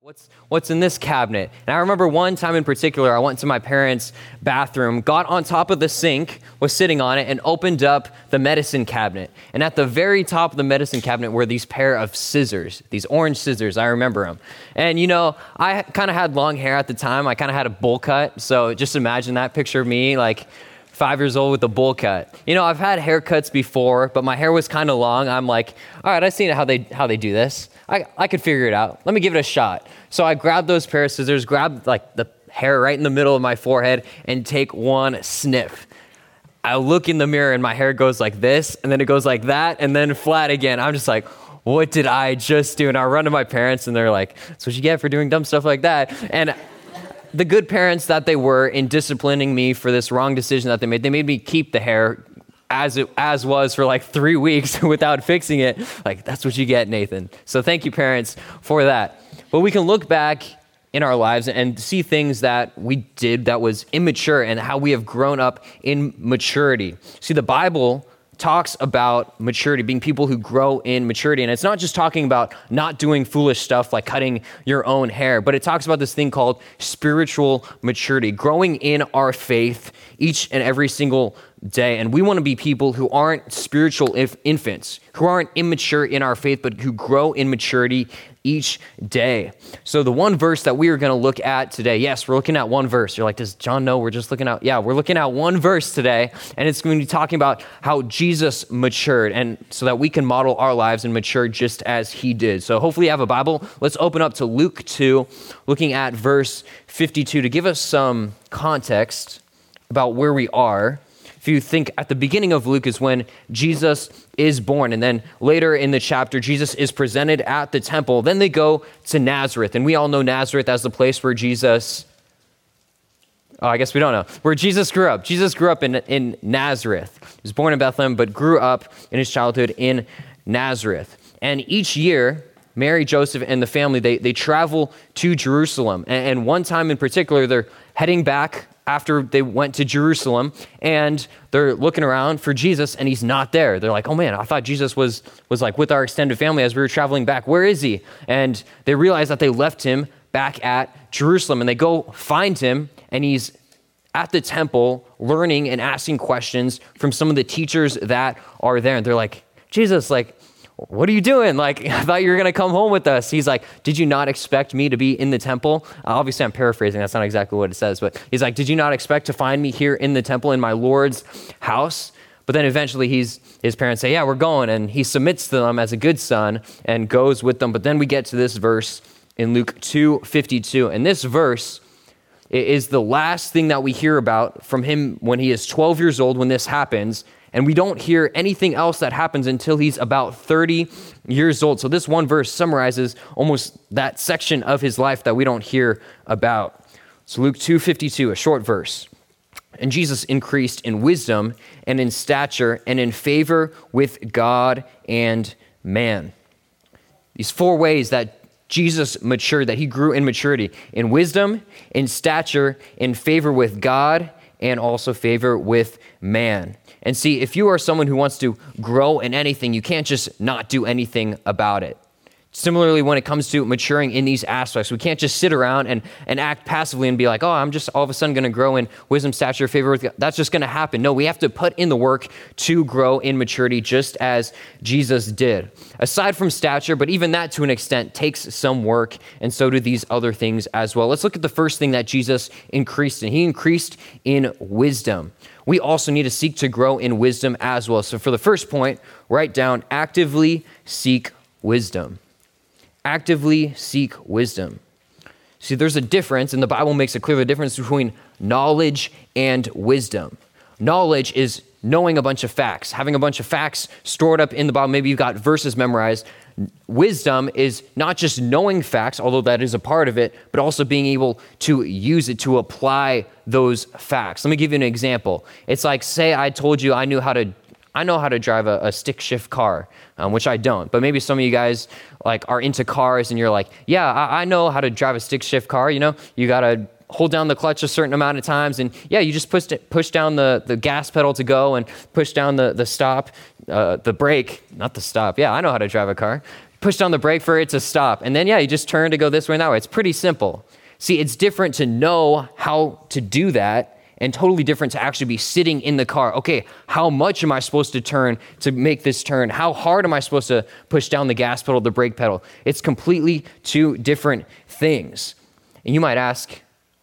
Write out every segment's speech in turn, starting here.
What's in this cabinet? And I remember one time in particular, I went to my parents' bathroom, got on top of the sink, was sitting on it, and opened up the medicine cabinet. And at the very top of the medicine cabinet were these pair of scissors, these orange scissors. I remember them. And I kind of had long hair at the time. I kind of had a bowl cut. So just imagine that picture of me, like 5 years old with a bowl cut. I've had haircuts before, but my hair was kind of long. I'm like, all right, I've seen how they do this. I could figure it out. Let me give it a shot. So I grabbed those pair of scissors, grabbed like the hair right in the middle of my forehead, and take one sniff. I look in the mirror and my hair goes like this, and then it goes like that, and then flat again. I'm just like, what did I just do? And I run to my parents, and they're like, that's what you get for doing dumb stuff like that. And the good parents that they were in disciplining me for this wrong decision that they made me keep the hair as was for like 3 weeks without fixing it. Like, that's what you get, Nathan. So thank you, parents, for that. But we can look back in our lives and see things that we did that was immature and how we have grown up in maturity. See, the Bible talks about maturity, being people who grow in maturity. And it's not just talking about not doing foolish stuff like cutting your own hair, but it talks about this thing called spiritual maturity, growing in our faith each and every single day. And we want to be people who aren't spiritual infants, who aren't immature in our faith, but who grow in maturity each day. So the one verse that we are going to look at today, yes, we're looking at one verse. You're like, does John know we're just looking at? Yeah, we're looking at one verse today, and it's going to be talking about how Jesus matured, and so that we can model our lives and mature just as he did. So hopefully you have a Bible. Let's open up to Luke 2, looking at verse 52 to give us some context about where we are. If you think at the beginning of Luke is when Jesus is born, and then later in the chapter, Jesus is presented at the temple. Then they go to Nazareth, and we all know Nazareth as the place where Jesus, I guess we don't know, where Jesus grew up. Jesus grew up in Nazareth. He was born in Bethlehem, but grew up in his childhood in Nazareth. And each year, Mary, Joseph, and the family, they travel to Jerusalem. And one time in particular, they're heading back after they went to Jerusalem, and they're looking around for Jesus, and he's not there. They're like, oh man, I thought Jesus was like with our extended family as we were traveling back. Where is he? And they realize that they left him back at Jerusalem, and they go find him, and he's at the temple learning and asking questions from some of the teachers that are there. And they're like, Jesus, like, what are you doing? Like, I thought you were going to come home with us. He's like, did you not expect me to be in the temple? Obviously, I'm paraphrasing. That's not exactly what it says. But he's like, did you not expect to find me here in the temple in my Lord's house? But then eventually his parents say, yeah, we're going. And he submits to them as a good son and goes with them. But then we get to this verse in Luke 2:52. And this verse is the last thing that we hear about from him when he is 12 years old when this happens. And we don't hear anything else that happens until he's about 30 years old. So this one verse summarizes almost that section of his life that we don't hear about. So Luke 2:52, a short verse. And Jesus increased in wisdom and in stature and in favor with God and man. These four ways that Jesus matured, that he grew in maturity: in wisdom, in stature, in favor with God, and also favor with man. And see, if you are someone who wants to grow in anything, you can't just not do anything about it. Similarly, when it comes to maturing in these aspects, we can't just sit around and act passively and be like, oh, I'm just all of a sudden going to grow in wisdom, stature, favor with God. That's just going to happen. No, we have to put in the work to grow in maturity just as Jesus did. Aside from stature, but even that to an extent takes some work, and so do these other things as well. Let's look at the first thing that Jesus increased in. He increased in wisdom. We also need to seek to grow in wisdom as well. So for the first point, write down actively seek wisdom. Actively seek wisdom. See, there's a difference, and the Bible makes it clear the difference between knowledge and wisdom. Knowledge is knowing a bunch of facts, having a bunch of facts stored up in the Bible. Maybe you've got verses memorized. Wisdom is not just knowing facts, although that is a part of it, but also being able to use it to apply those facts. Let me give you an example. It's like, say I told you I know how to drive a stick shift car, which I don't. But maybe some of you guys like are into cars and you're like, yeah, I know how to drive a stick shift car. You got to hold down the clutch a certain amount of times. And yeah, you just push down the gas pedal to go and push down the stop, the brake, not the stop. Yeah, I know how to drive a car. push down the brake for it to stop. And then, you just turn to go this way and that way. It's pretty simple. See, it's different to know how to do that and totally different to actually be sitting in the car. Okay, how much am I supposed to turn to make this turn? How hard am I supposed to push down the gas pedal, the brake pedal? It's completely two different things. And you might ask,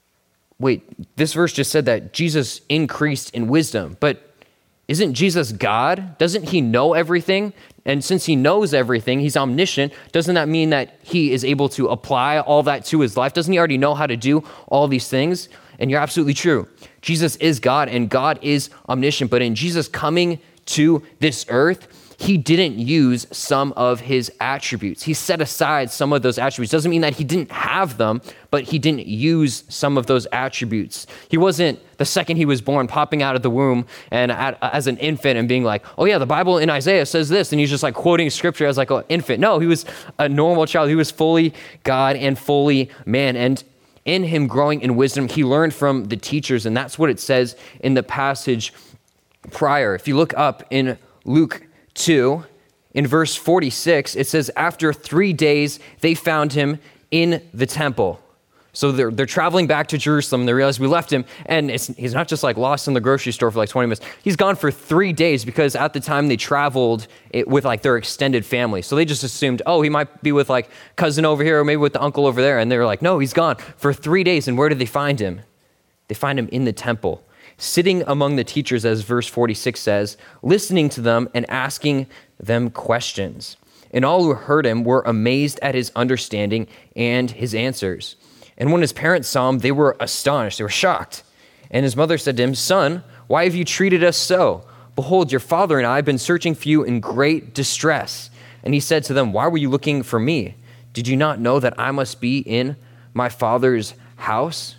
wait, this verse just said that Jesus increased in wisdom, but isn't Jesus God? Doesn't he know everything? And since he knows everything, he's omniscient, doesn't that mean that he is able to apply all that to his life? Doesn't he already know how to do all these things? And you're absolutely true. Jesus is God and God is omniscient, but in Jesus coming to this earth, he didn't use some of his attributes. He set aside some of those attributes. Doesn't mean that he didn't have them, but he didn't use some of those attributes. He wasn't, the second he was born, popping out of the womb and as an infant and being like, oh yeah, the Bible in Isaiah says this. And he's just like quoting scripture as like an infant. No, he was a normal child. He was fully God and fully man. And in him growing in wisdom, he learned from the teachers. And that's what it says in the passage prior. If you look up in Luke 2, in verse 46, it says, after 3 days, they found him in the temple. So they're traveling back to Jerusalem. They realize we left him, and he's not just like lost in the grocery store for like 20 minutes. He's gone for 3 days because at the time they traveled with like their extended family. So they just assumed, oh, he might be with like cousin over here or maybe with the uncle over there. And they were like, no, he's gone for 3 days. And where did they find him? They find him in the temple, sitting among the teachers, as verse 46 says, listening to them and asking them questions. And all who heard him were amazed at his understanding and his answers. And when his parents saw him, they were astonished. They were shocked. And his mother said to him, son, why have you treated us so? Behold, your father and I have been searching for you in great distress. And he said to them, why were you looking for me? Did you not know that I must be in my father's house?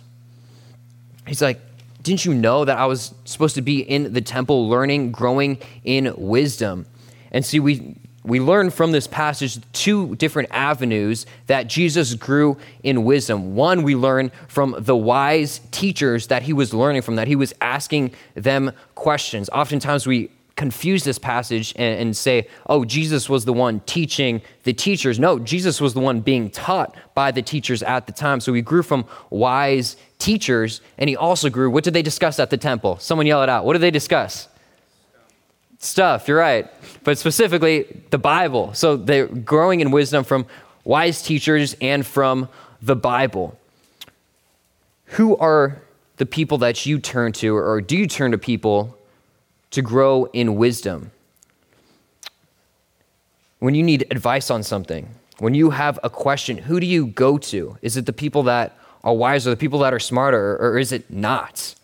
He's like, didn't you know that I was supposed to be in the temple learning, growing in wisdom? And see, we learn from this passage two different avenues that Jesus grew in wisdom. One, we learn from the wise teachers that he was learning from, that he was asking them questions. Oftentimes we confuse this passage and say, oh, Jesus was the one teaching the teachers. No, Jesus was the one being taught by the teachers at the time. So he grew from wise teachers, and he also grew, what did they discuss at the temple? Someone yell it out. What did they discuss? Stuff, you're right. But specifically, the Bible. So they're growing in wisdom from wise teachers and from the Bible. Who are the people that you turn to, or do you turn to people to grow in wisdom? When you need advice on something, when you have a question, who do you go to? Is it the people that are wiser, the people that are smarter, or is it not?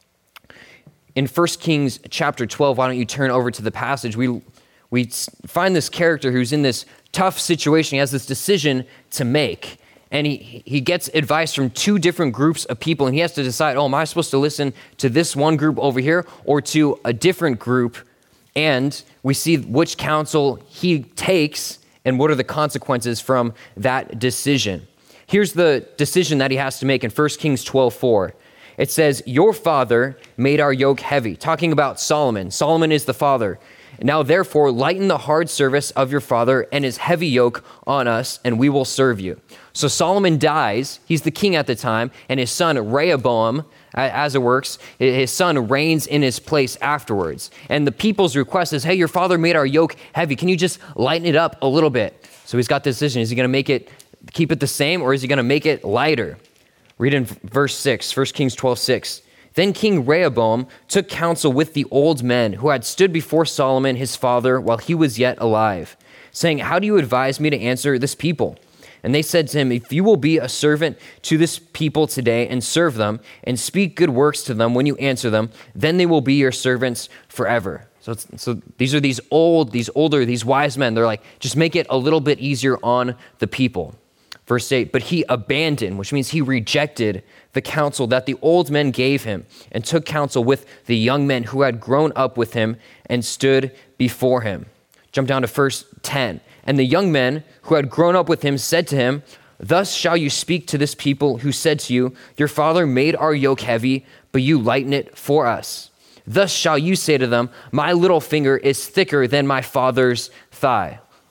In 1 Kings chapter 12, why don't you turn over to the passage? We find this character who's in this tough situation. He has this decision to make, and he gets advice from two different groups of people, and he has to decide, oh, am I supposed to listen to this one group over here or to a different group? And we see which counsel he takes and what are the consequences from that decision. Here's the decision that he has to make in 1 Kings 12:4. It says, your father made our yoke heavy. Talking about Solomon. Solomon is the father. Now, therefore, lighten the hard service of your father and his heavy yoke on us, and we will serve you. So Solomon dies. He's the king at the time, and his son Rehoboam, as it works, his son reigns in his place afterwards. And the people's request is, hey, your father made our yoke heavy. Can you just lighten it up a little bit? So he's got this decision. Is he going to keep it the same, or is he going to make it lighter? Read in verse 6, 1 Kings 12:6. Then King Rehoboam took counsel with the old men who had stood before Solomon his father while he was yet alive, saying, how do you advise me to answer this people? And they said to him, if you will be a servant to this people today and serve them and speak good works to them when you answer them, then they will be your servants forever. So these are these wise men. They're like, just make it a little bit easier on the people. Verse 8, but he abandoned, which means he rejected the counsel that the old men gave him and took counsel with the young men who had grown up with him and stood before him. Jump down to verse 10. And the young men who had grown up with him said to him, thus shall you speak to this people who said to you, your father made our yoke heavy, but you lighten it for us. Thus shall you say to them, my little finger is thicker than my father's thigh.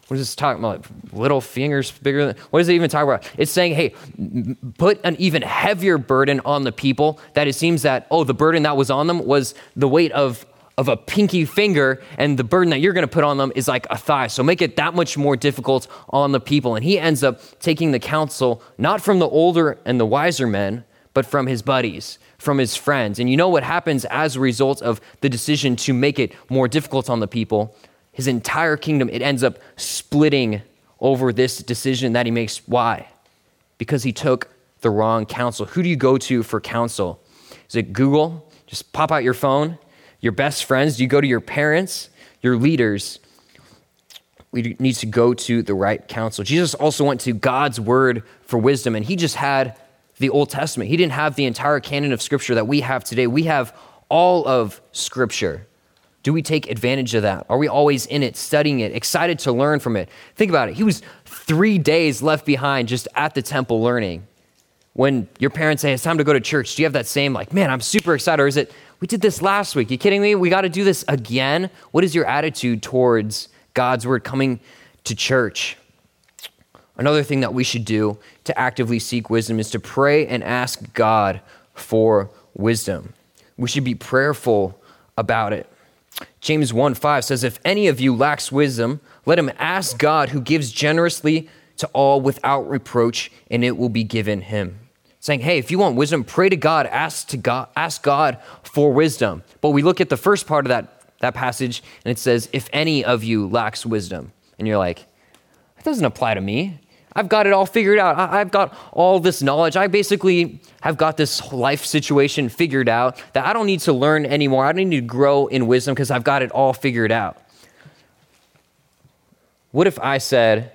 What is this talking about? Little fingers bigger than, what does it even talk about? It's saying, hey, put an even heavier burden on the people, that it seems that, the burden that was on them was the weight of a pinky finger, and the burden that you're going to put on them is like a thigh. So make it that much more difficult on the people. And he ends up taking the counsel, not from the older and the wiser men, but from his buddies, from his friends. And you know what happens as a result of the decision to make it more difficult on the people? His entire kingdom, it ends up splitting over this decision that he makes. Why? Because he took the wrong counsel. Who do you go to for counsel? Is it Google? Just pop out your phone. Your best friends? Do you go to your parents? Your leaders? We need to go to the right counsel. Jesus also went to God's word for wisdom, and he just had the Old Testament. He didn't have the entire canon of Scripture that we have today. We have all of Scripture. Do we take advantage of that? Are we always in it, studying it, excited to learn from it? Think about it. He was 3 days left behind just at the temple learning. When your parents say, it's time to go to church, do you have that same man, I'm super excited? Or is it, we did this last week. You kidding me? We got to do this again? What is your attitude towards God's word coming to church? Another thing that we should do to actively seek wisdom is to pray and ask God for wisdom. We should be prayerful about it. James 1:5 says, if any of you lacks wisdom, let him ask God, who gives generously to all without reproach, and it will be given him. Saying, hey, if you want wisdom, pray to God, ask God for wisdom. But we look at the first part of that passage, and it says, if any of you lacks wisdom. And you're like, that doesn't apply to me. I've got it all figured out. I've got all this knowledge. I basically have got this life situation figured out that I don't need to learn anymore. I don't need to grow in wisdom because I've got it all figured out. What if I said,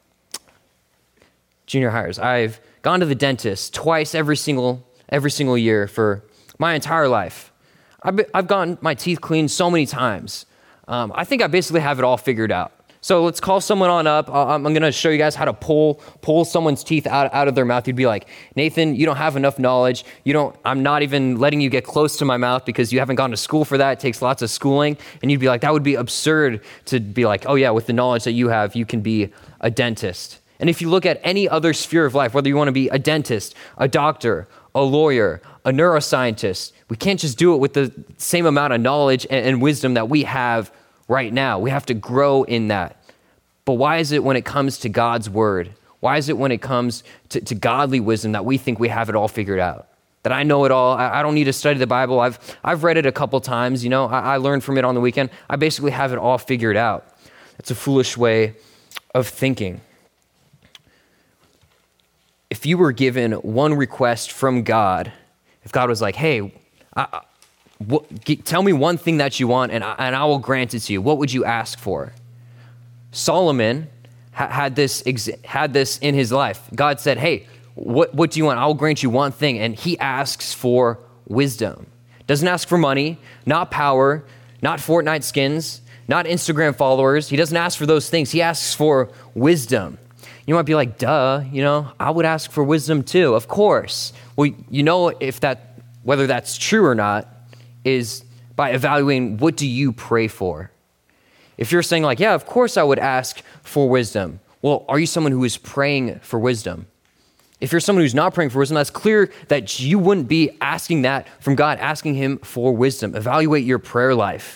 junior hires, I've gone to the dentist twice every single year for my entire life. I've gotten my teeth cleaned so many times. I think I basically have it all figured out. So let's call someone on up. I'm going to show you guys how to pull someone's teeth out of their mouth. You'd be like, Nathan, you don't have enough knowledge. I'm not even letting you get close to my mouth because you haven't gone to school for that. It takes lots of schooling. And you'd be like, that would be absurd to be like, oh yeah, with the knowledge that you have, you can be a dentist. And if you look at any other sphere of life, whether you want to be a dentist, a doctor, a lawyer, a neuroscientist, we can't just do it with the same amount of knowledge and wisdom that we have right now. We have to grow in that. But why is it when it comes to God's word, why is it when it comes to godly wisdom that we think we have it all figured out? That I know it all. I don't need to study the Bible. I've read it a couple times. I learned from it on the weekend. I basically have it all figured out. It's a foolish way of thinking. If you were given one request from God, if God was like, hey, tell me one thing that you want and I will grant it to you, what would you ask for? Solomon had this in his life. God said, hey, what do you want? I will grant you one thing. And he asks for wisdom. Doesn't ask for money, not power, not Fortnite skins, not Instagram followers. He doesn't ask for those things. He asks for wisdom. You might be like, duh, I would ask for wisdom too, of course. Well, whether that's true or not is by evaluating what do you pray for. If you're saying like, yeah, of course I would ask for wisdom. Well, are you someone who is praying for wisdom? If you're someone who's not praying for wisdom, that's clear that you wouldn't be asking that from God, asking him for wisdom. Evaluate your prayer life.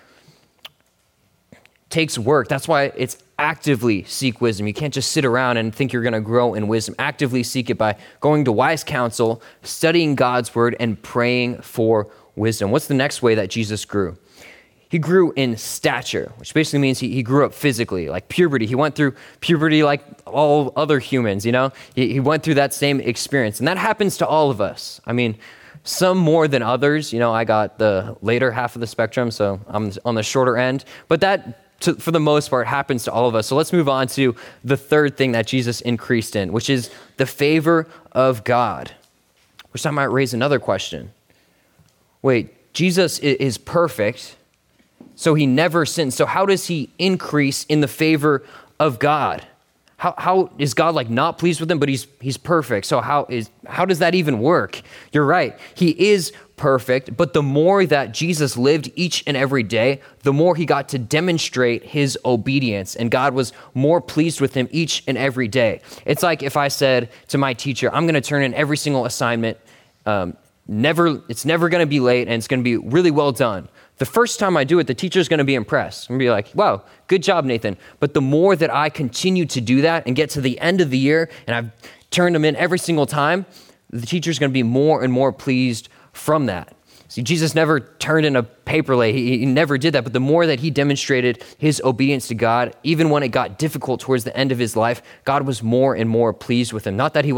It takes work. That's why it's actively seek wisdom. You can't just sit around and think you're going to grow in wisdom. Actively seek it by going to wise counsel, studying God's word, and praying for wisdom. What's the next way that Jesus grew? He grew in stature, which basically means he grew up physically, like puberty. He went through puberty like all other humans, He went through that same experience. And that happens to all of us. I mean, some more than others. I got the later half of the spectrum, so I'm on the shorter end. But that, for the most part, happens to all of us. So let's move on to the third thing that Jesus increased in, which is the favor of God, which I might raise another question. Wait, Jesus is perfect, so he never sinned. So how does he increase in the favor of God? How is God like not pleased with him, but he's perfect? So how does that even work? You're right. He is perfect, but the more that Jesus lived each and every day, the more he got to demonstrate his obedience, and God was more pleased with him each and every day. It's like if I said to my teacher, I'm going to turn in every single assignment, it's never going to be late, and it's going to be really well done. The first time I do it, the teacher's going to be impressed. I'm going to be like, wow, good job, Nathan. But the more that I continue to do that and get to the end of the year and I've turned them in every single time, the teacher's going to be more and more pleased from that. See, Jesus never turned in a paper late. He never did that. But the more that he demonstrated his obedience to God, even when it got difficult towards the end of his life, God was more and more pleased with him. Not that he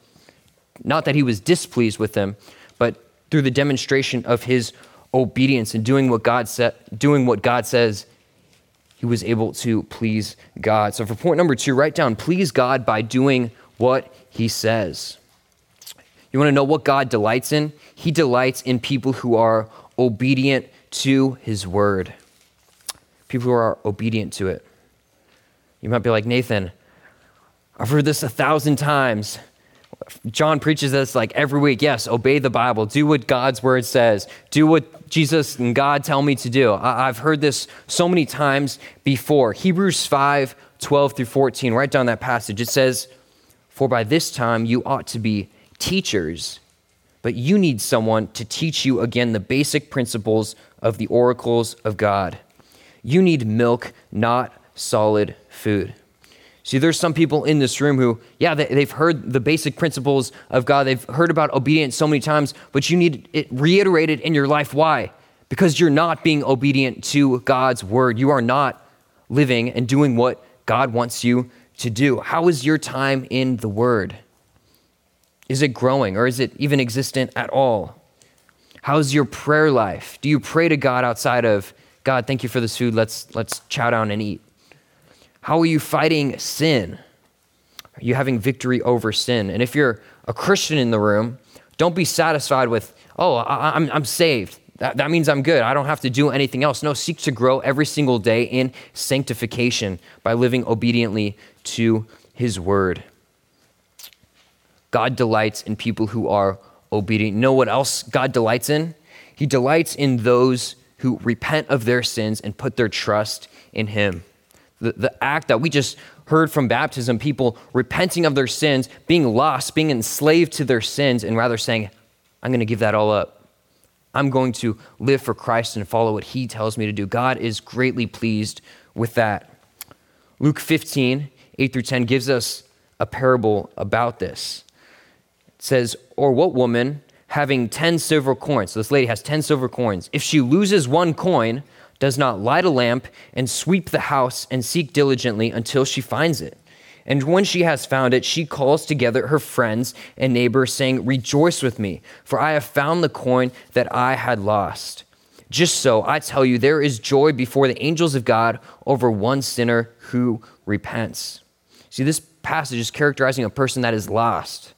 was displeased with him, but through the demonstration of his obedience and doing what God says, he was able to please God. So for point number 2, write down, please God by doing what he says. You want to know what God delights in? He delights in people who are obedient to his word. People who are obedient to it. You might be like, Nathan, I've heard this 1,000 times. John preaches this like every week. Yes, obey the Bible. Do what God's word says. Do what Jesus and God tell me to do. I've heard this so many times before. Hebrews 5:12-14. Write down that passage. It says, for by this time you ought to be teachers, but you need someone to teach you again the basic principles of the oracles of God. You need milk, not solid food. See, there's some people in this room who, they've heard the basic principles of God. They've heard about obedience so many times, but you need it reiterated in your life. Why? Because you're not being obedient to God's word. You are not living and doing what God wants you to do. How is your time in the word? Is it growing, or is it even existent at all? How's your prayer life? Do you pray to God outside of, God, thank you for this food. Let's chow down and eat. How are you fighting sin? Are you having victory over sin? And if you're a Christian in the room, don't be satisfied with, I'm saved. That means I'm good. I don't have to do anything else. No, seek to grow every single day in sanctification by living obediently to his word. God delights in people who are obedient. You know what else God delights in? He delights in those who repent of their sins and put their trust in him. The act that we just heard from baptism, people repenting of their sins, being lost, being enslaved to their sins, and rather saying, I'm going to give that all up. I'm going to live for Christ and follow what he tells me to do. God is greatly pleased with that. Luke 15:8-10 gives us a parable about this. It says, or what woman having 10 silver coins, so this lady has 10 silver coins, if she loses one coin, does not light a lamp and sweep the house and seek diligently until she finds it. And when she has found it, she calls together her friends and neighbors, saying, rejoice with me, for I have found the coin that I had lost. Just so, I tell you, there is joy before the angels of God over one sinner who repents. See, this passage is characterizing a person that is lost.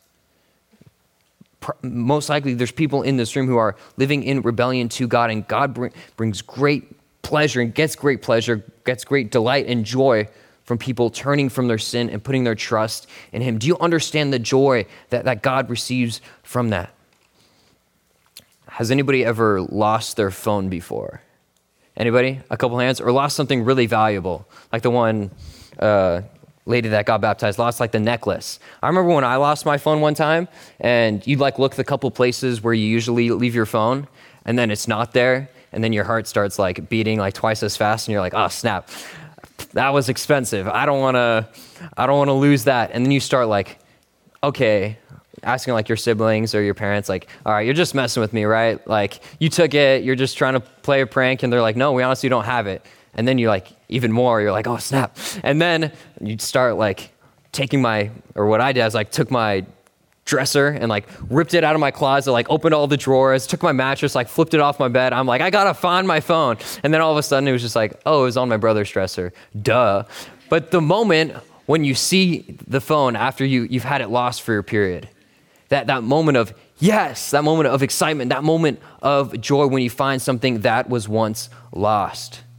Most likely, there's people in this room who are living in rebellion to God, and God brings great pleasure and gets great delight and joy from people turning from their sin and putting their trust in him. Do you understand the joy that God receives from that? Has anybody ever lost their phone before? Anybody? A couple hands? Or lost something really valuable? Like the one lady that got baptized lost like the necklace. I remember when I lost my phone one time, and you'd like look the couple places where you usually leave your phone, and then it's not there. And then your heart starts like beating like twice as fast, and you're like, oh snap, that was expensive. I don't want to lose that. And then you start like, okay, asking like your siblings or your parents, like, all right, you're just messing with me, right? Like you took it, you're just trying to play a prank, and they're like, no, we honestly don't have it. And then you like even more, you're like, oh snap. And then you start like what I did is like took my dresser and like ripped it out of my closet, like opened all the drawers, took my mattress, like flipped it off my bed. I'm like, I gotta find my phone. And then all of a sudden it was just like, oh, it was on my brother's dresser. Duh. But the moment when you see the phone after you've had it lost for a period, that moment of yes, that moment of excitement, that moment of joy when you find something that was once lost.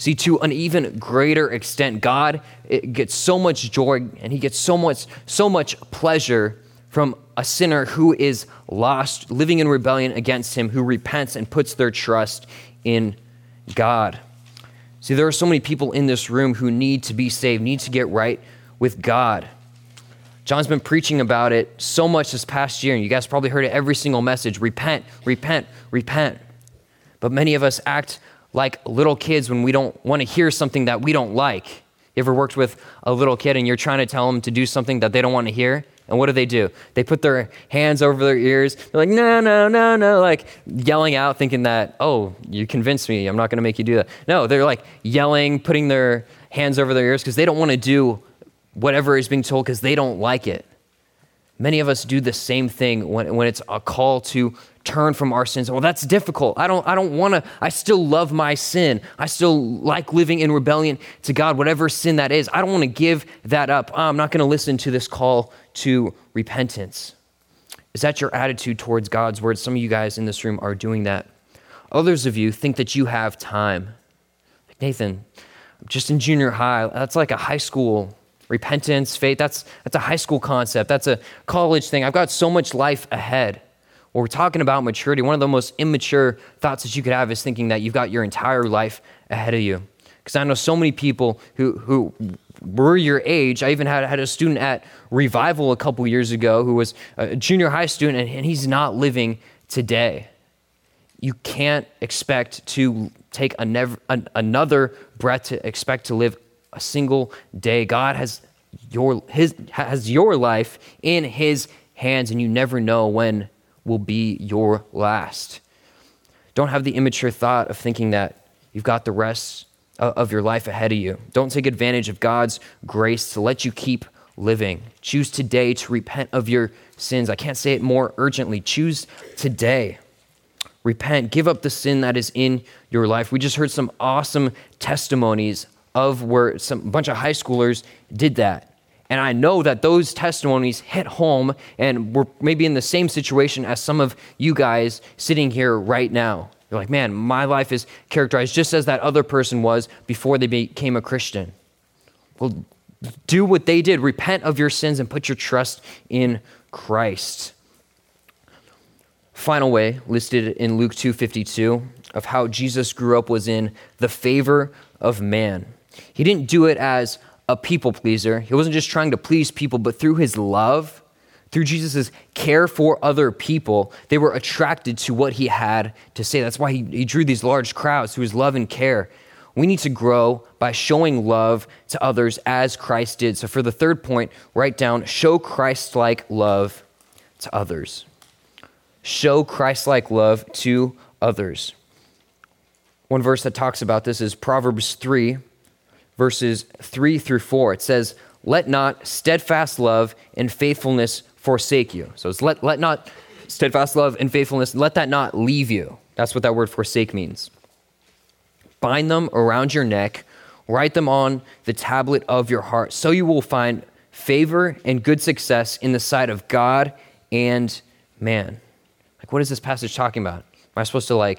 See, to an even greater extent, God gets so much joy and he gets so much pleasure from a sinner who is lost, living in rebellion against him, who repents and puts their trust in God. See, there are so many people in this room who need to be saved, need to get right with God. John's been preaching about it so much this past year, and you guys probably heard it every single message. Repent, repent, repent. But many of us act like little kids when we don't want to hear something that we don't like. You ever worked with a little kid and you're trying to tell them to do something that they don't want to hear? And what do? They put their hands over their ears. They're like, no, no, no, no, like yelling out, thinking that, oh, you convinced me. I'm not going to make you do that. No, they're like yelling, putting their hands over their ears because they don't want to do whatever is being told because they don't like it. Many of us do the same thing when it's a call to turn from our sins. Well, that's difficult. I don't want to. I still love my sin. I still like living in rebellion to God, whatever sin that is. I don't want to give that up. I'm not going to listen to this call to repentance. Is that your attitude towards God's word? Some of you guys in this room are doing that. Others of you think that you have time. Like, Nathan, I'm just in junior high. That's like a high school repentance, faith. That's a high school concept. That's a college thing. I've got so much life ahead. When we're talking about maturity, one of the most immature thoughts that you could have is thinking that you've got your entire life ahead of you. Because I know so many people who were your age. I even had a student at Revival a couple years ago who was a junior high student, and he's not living today. You can't expect to take another breath to expect to live a single day. God has your life in his hands, and you never know when will be your last. Don't have the immature thought of thinking that you've got the rest of your life ahead of you. Don't take advantage of God's grace to let you keep living. Choose today to repent of your sins. I can't say it more urgently. Choose today. Repent. Give up the sin that is in your life. We just heard some awesome testimonies of where a bunch of high schoolers did that. And I know that those testimonies hit home and we're maybe in the same situation as some of you guys sitting here right now. You're like, man, my life is characterized just as that other person was before they became a Christian. Well, do what they did. Repent of your sins and put your trust in Christ. Final way listed in Luke 2:52 of how Jesus grew up was in the favor of man. He didn't do it as a people pleaser. He wasn't just trying to please people, but through his love, through Jesus' care for other people, they were attracted to what he had to say. That's why he drew these large crowds through his love and care. We need to grow by showing love to others as Christ did. So for the third point, write down, show Christ-like love to others. Show Christ-like love to others. One verse that talks about this is Proverbs 3, verses 3 through 4. It says, let not steadfast love and faithfulness forsake you. So it's let not steadfast love and faithfulness, let that not leave you. That's what that word forsake means. Bind them around your neck, write them on the tablet of your heart, so you will find favor and good success in the sight of God and man. Like, what is this passage talking about? Am I supposed to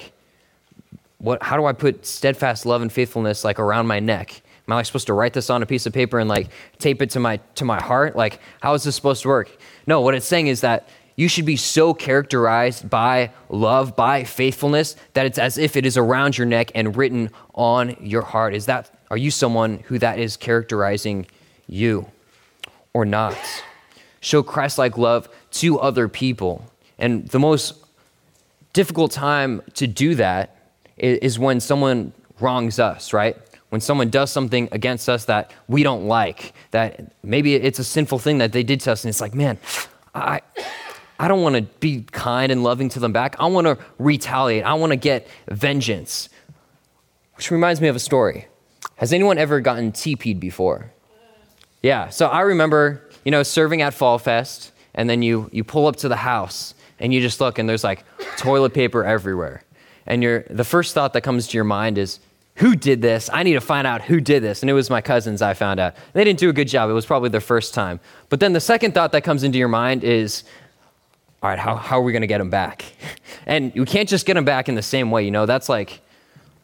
how do I put steadfast love and faithfulness around my neck? Am I supposed to write this on a piece of paper and tape it to my heart? How is this supposed to work? No, what it's saying is that you should be so characterized by love, by faithfulness, that it's as if it is around your neck and written on your heart. Are you someone who that is characterizing you or not? Show Christ-like love to other people. And the most difficult time to do that is when someone wrongs us, right? When someone does something against us that we don't like, that maybe it's a sinful thing that they did to us, and it's like, man, I don't want to be kind and loving to them back. I want to retaliate. I want to get vengeance. Which reminds me of a story. Has anyone ever gotten TP'd before? Yeah, so I remember, serving at Fall Fest, and then you pull up to the house, and you just look, and there's toilet paper everywhere. And the first thought that comes to your mind is, who did this? I need to find out who did this. And it was my cousins, I found out. They didn't do a good job. It was probably their first time. But then the second thought that comes into your mind is, all right, how are we going to get them back? And you can't just get them back in the same way. That's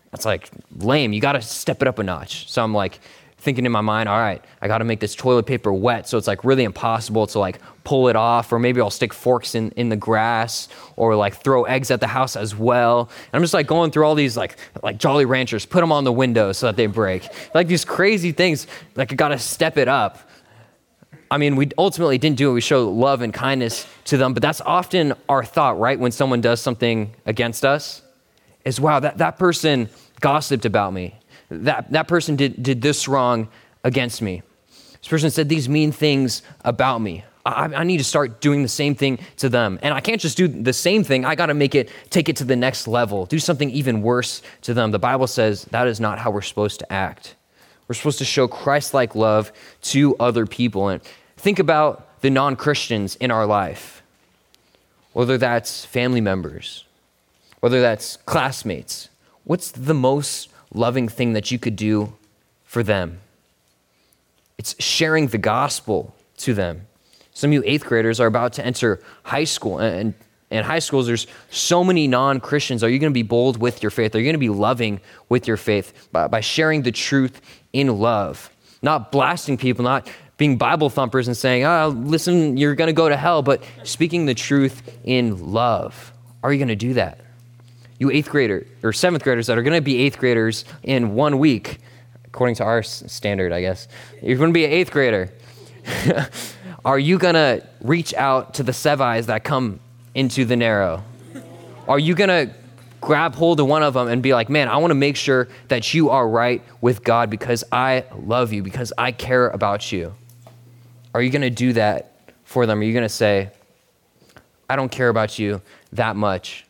That's like lame. You got to step it up a notch. So I'm like thinking in my mind, all right, I got to make this toilet paper wet. So it's like really impossible to like pull it off, or maybe I'll stick forks in the grass, or like throw eggs at the house as well. And I'm just like going through all these like Jolly Ranchers, put them on the window so that they break. Like these crazy things, like I got to step it up. I mean, we ultimately didn't do it. We show love and kindness to them, but that's often our thought, right? When someone does something against us, is wow, that person gossiped about me. That person did this wrong against me. This person said these mean things about me. I need to start doing the same thing to them. And I can't just do the same thing. I got to take it to the next level, do something even worse to them. The Bible says that is not how we're supposed to act. We're supposed to show Christ-like love to other people. And think about the non-Christians in our life, whether that's family members, whether that's classmates. What's the most loving thing that you could do for them? It's sharing the gospel to them. Some of you 8th graders are about to enter high school, and in high schools, there's so many non-Christians. Are you going to be bold with your faith? Are you going to be loving with your faith by sharing the truth in love? Not blasting people, not being Bible thumpers and saying, oh, listen, you're going to go to hell, but speaking the truth in love. Are you going to do that? You 8th grader or 7th graders that are going to be 8th graders in 1 week, according to our standard, I guess. You're going to be an 8th grader. Are you going to reach out to the Sevais that come into the narrow? Are you going to grab hold of one of them and be like, man, I want to make sure that you are right with God because I love you, because I care about you? Are you going to do that for them? Are you going to say, I don't care about you that much?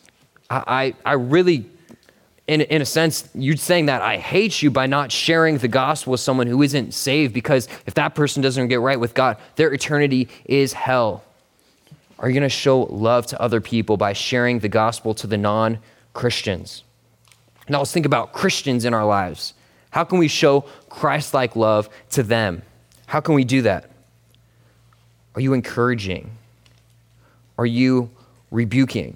I really, in a sense, you're saying that I hate you by not sharing the gospel with someone who isn't saved, because if that person doesn't get right with God, their eternity is hell. Are you going to show love to other people by sharing the gospel to the non-Christians? Now let's think about Christians in our lives. How can we show Christ-like love to them? How can we do that? Are you encouraging? Are you rebuking?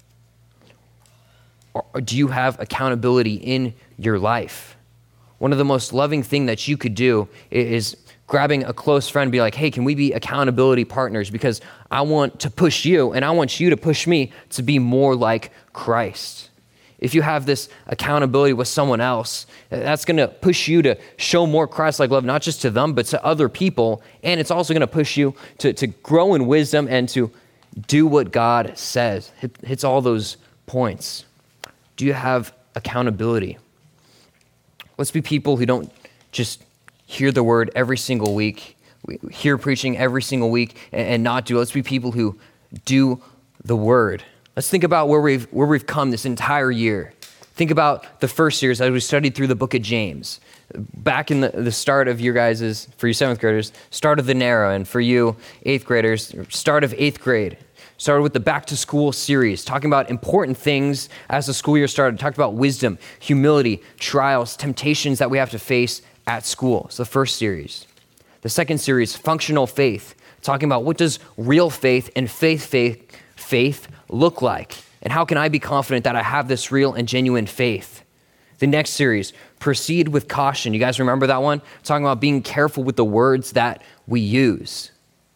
Or do you have accountability in your life? One of the most loving things that you could do is grabbing a close friend and be like, hey, can we be accountability partners? Because I want to push you and I want you to push me to be more like Christ. If you have this accountability with someone else, that's going to push you to show more Christ-like love, not just to them, but to other people. And it's also going to push you to grow in wisdom and to do what God says. Hits all those points. Do you have accountability? Let's be people who don't just hear the word every single week, we hear preaching every single week and not do. Let's be people who do the word. Let's think about where we've come this entire year. Think about the first years as we studied through the book of James. Back in the start of your guys', for you 7th graders, start of the narrow, and for you 8th graders, start of 8th grade. Started with the Back to School series, talking about important things as the school year started. Talked about wisdom, humility, trials, temptations that we have to face at school. It's the first series. The second series, Functional Faith, talking about what does real faith and faith look like, and how can I be confident that I have this real and genuine faith? The next series, Proceed with Caution. You guys remember that one? Talking about being careful with the words that we use.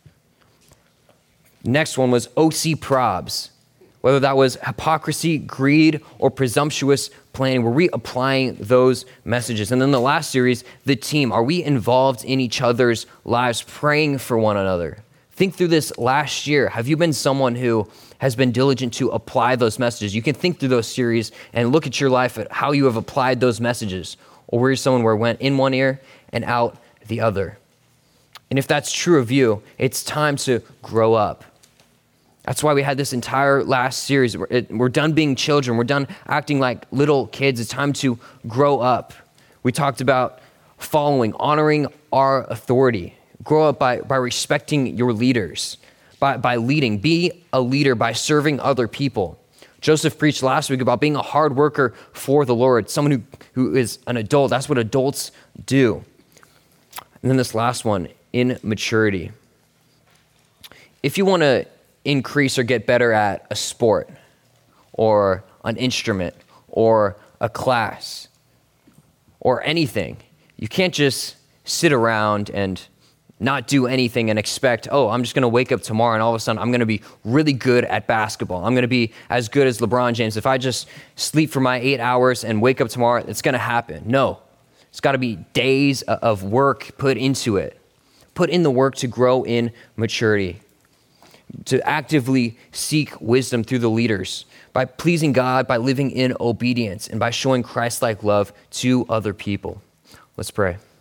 Next one was OC Probs, whether that was hypocrisy, greed, or presumptuous planning. Were we applying those messages? And then the last series, The Team. Are we involved in each other's lives, praying for one another? Think through this last year. Have you been someone who has been diligent to apply those messages? You can think through those series and look at your life at how you have applied those messages. Or were you someone where it went in one ear and out the other? And if that's true of you, it's time to grow up. That's why we had this entire last series. We're done being children. We're done acting like little kids. It's time to grow up. We talked about following, honoring our authority. Grow up by respecting your leaders, by leading. Be a leader by serving other people. Joseph preached last week about being a hard worker for the Lord, someone who is an adult. That's what adults do. And then this last one, in maturity. If you want to increase or get better at a sport or an instrument or a class or anything. You can't just sit around and not do anything and expect, oh, I'm just going to wake up tomorrow and all of a sudden I'm going to be really good at basketball. I'm going to be as good as LeBron James. If I just sleep for my 8 hours and wake up tomorrow, it's going to happen. No, it's got to be days of work put into it. Put in the work to grow in maturity, to actively seek wisdom through the leaders, by pleasing God, by living in obedience, and by showing Christ-like love to other people. Let's pray.